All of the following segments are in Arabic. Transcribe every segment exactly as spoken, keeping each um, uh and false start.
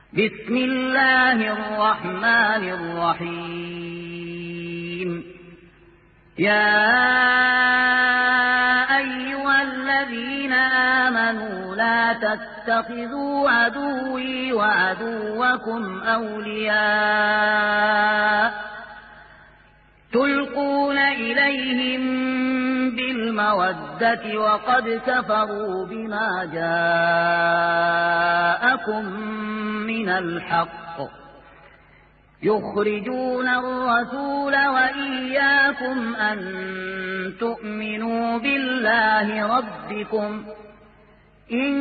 بسم الله الرحمن الرحيم. يا أيها الذين آمنوا لا تتخذوا عدوي وعدوكم أولياء تلقون إليهم بالمودة وقد كفروا بما جاءكم من الحق يخرجون الرسول وإياكم أن تؤمنوا بالله ربكم إن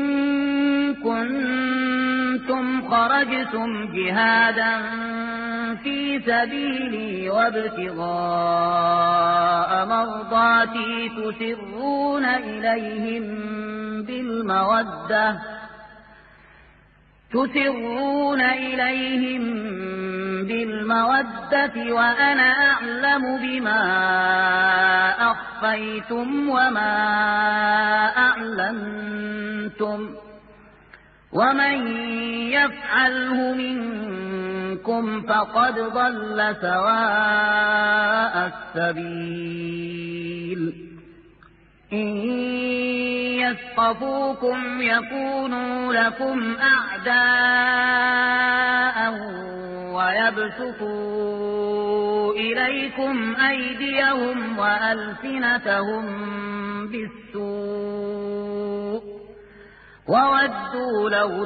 كنتم خرجتم جهادا في سبيلي وابتغاء مرضاتي تسرون إليهم بالمودة تسرون إليهم بالمودة وأنا أعلم بما أخفيتم وما أعلنتم ومن يفعله منكم فقد ضل سواء السبيل. إن يثقفوكم يكونوا لكم أعداء ويبسطوا إليكم أيديهم وألسنتهم بالسوء وودوا لو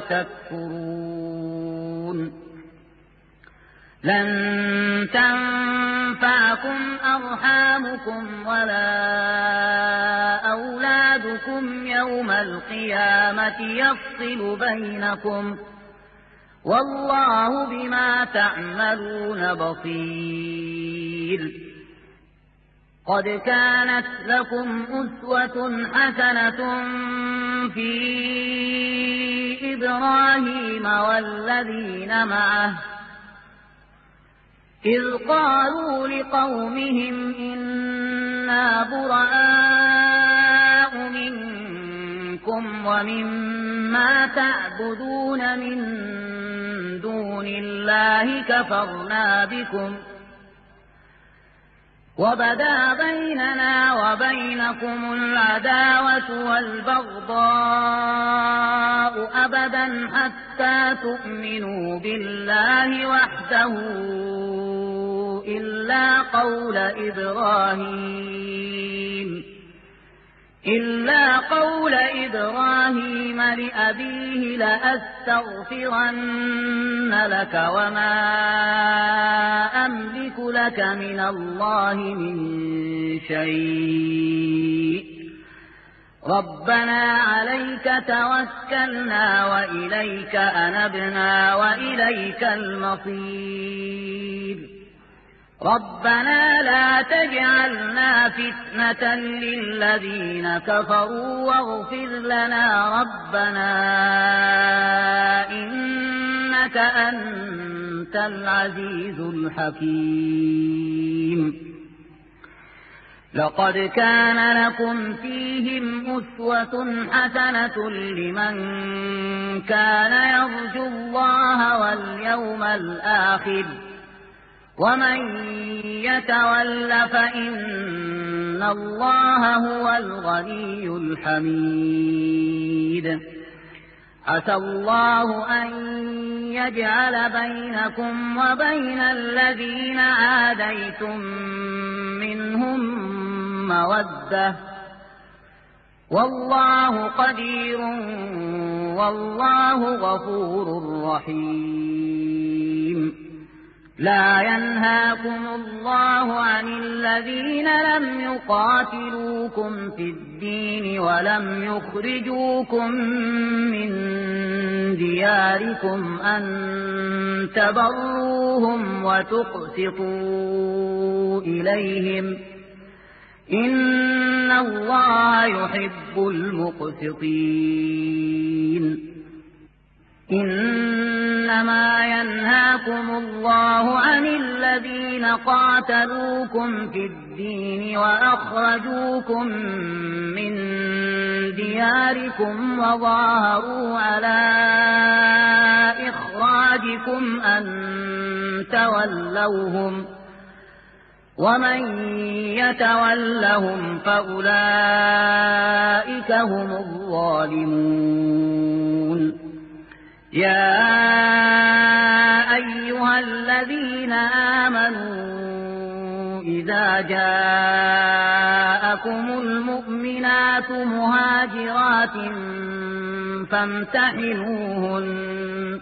تكفرون. لن تنفعكم أرحامكم ولا أولادكم يوم القيامة يفصل بينكم والله بما تعملون بصير. قد كانت لكم أسوة حسنة في إبراهيم والذين معه إذ قالوا لقومهم إنا براء منكم ومما تعبدون من دون الله كفرنا بكم وبدا بيننا وبينكم العداوة والبغضاء أبدا حتى تؤمنوا بالله وحده إلا قول إبراهيم إلا قول إبراهيم لأبيه لأستغفرن لك وما أملك لك من الله من شيء ربنا عليك توكلنا وإليك أنبنا وإليك المصير. ربنا لا تجعلنا فتنة للذين كفروا واغفر لنا ربنا إنك أنت العزيز الحكيم. لقد كان لكم فيهم أسوة حسنة لمن كان يرجو الله واليوم الآخر ومن يتول فإن الله هو الغني الحميد. عسى الله أن يجعل بينكم وبين الذين عاديتم منهم مودة والله قدير والله غفور رحيم. لا ينهاكم الله عن الذين لم يقاتلوكم في الدين ولم يخرجوكم من دياركم أن تبروهم وتقسطوا إليهم إن الله يحب المقسطين. إنما ينهاكم الله عن الذين قاتلوكم في الدين وأخرجوكم من دياركم وظاهروا على إخراجكم عليكم أن تولوهم ومن يتولهم فأولئك هم الظالمون يا أيها الذين آمنوا إذا جاءكم المؤمنات مهاجرات فامتحنوهن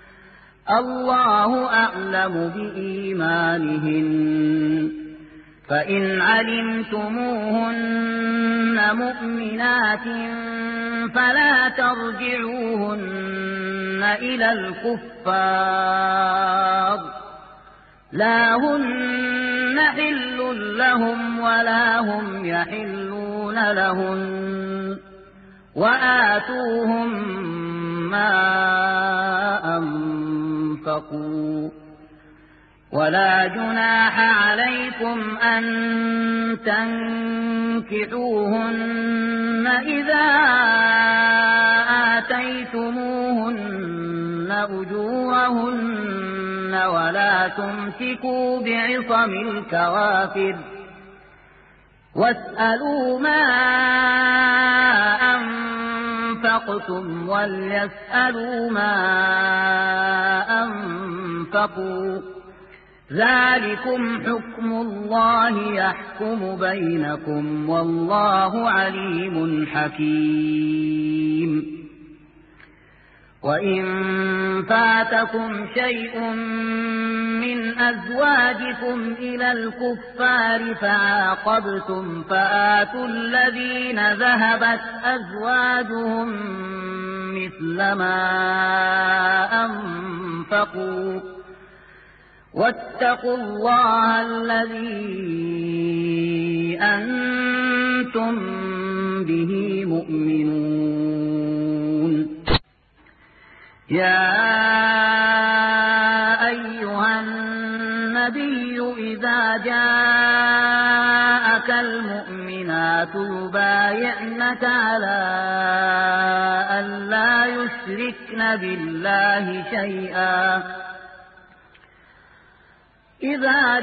الله أعلم بإيمانهن فإن علمتموهن مؤمنات فلا ترجعوهن إلى الكفار لا هن حل لهم ولا هم يحلون لهن وآتوهم ما أنفقوا ولا جناح عليكم أن تنكحوهن إذا آتيتموهن أجورهن ولا تمسكوا بعصم الكوافر واسألوا ما أنفقتم وليسألوا ما أنفقوا ذلكم حكم الله يحكم بينكم والله عليم حكيم وإن فاتكم شيء من أزواجكم إلى الكفار فعاقبتم فآتوا الذين ذهبت أزواجهم مثل ما أنفقوا واتقوا الله الذي أنتم به مؤمنون يا أيها النبي إذا جاءك المؤمنات يبايعنك على أن لا يشركن بالله شيئا إذا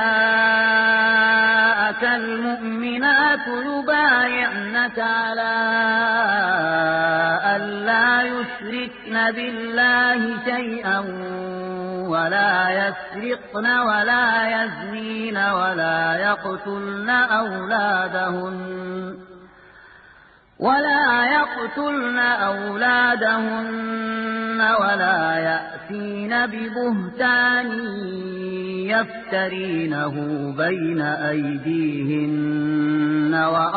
جاءك المؤمنات يبايعنك على أن لا يشركن بالله شيئا ولا يسرقن ولا يزنين ولا يقتلن أولادهن ولا يقتلن أولادهن ولا يأتين ببهتان يفترينه بين أيديهن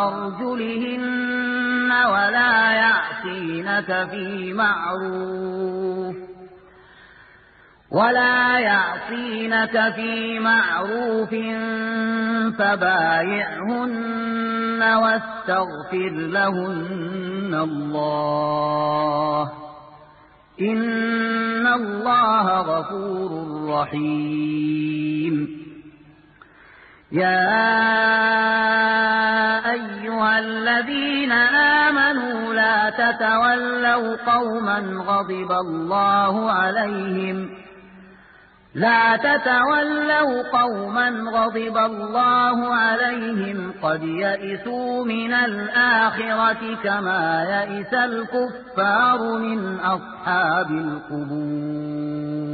وأرجلهن ولا يعصينك في معروف ولا يعصينك في معروف فبايعهن واستغفر لهن الله إن الله غفور رحيم يا أيها الذين آمنوا لا تتولوا قوما غضب الله عليهم لا تتولوا قوما غضب الله عليهم قد يئسوا من الآخرة كما يئس الكفار من أصحاب القبور